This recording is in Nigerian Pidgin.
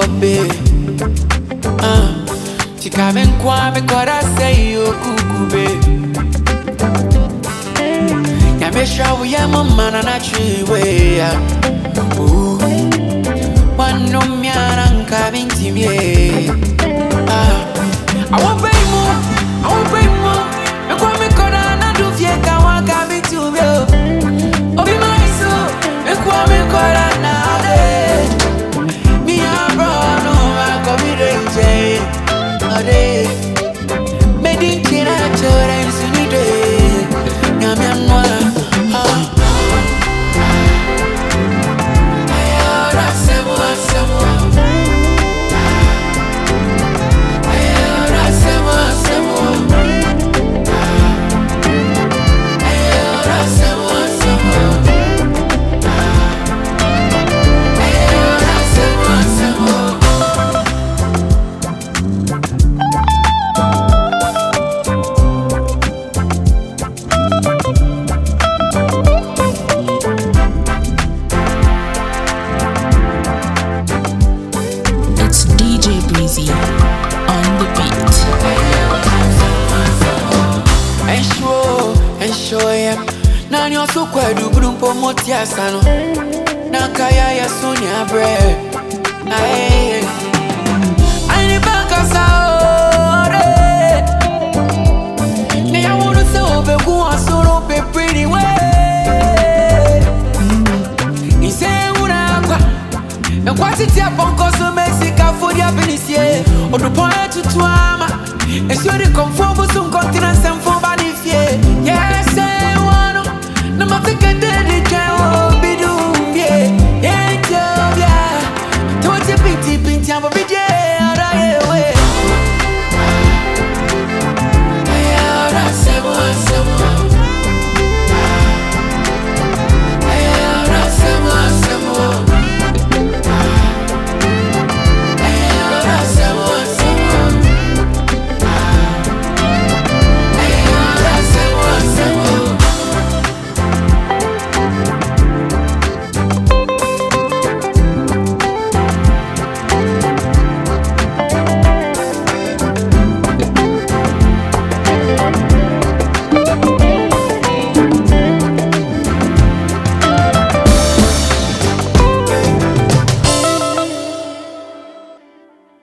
babe. Chika me nkwa me kora say you kuku babe. Ya me sure we am man na tree way. Ooh, one no me aranka binti me. I won't pay more, I won't pay more. Me kwa me kora na do fie ka waka me to me. Obi my soul, me kwa me kora na de. Me a bro no ma ko mi renje. Ade, me din kira chora insuni de. Nyame anwa. Nani osu kwa duburu mpo moti asano. Nakaya ya suni abre. Aye. Aini baka saore. Ne ya wonu se obe kuwa soro pe pretty way. Ise una kwa. Na kwa titi ya ponko so mesika fodi ya benisie. Odu poe tutuama. Esi odi konfo busu mkontina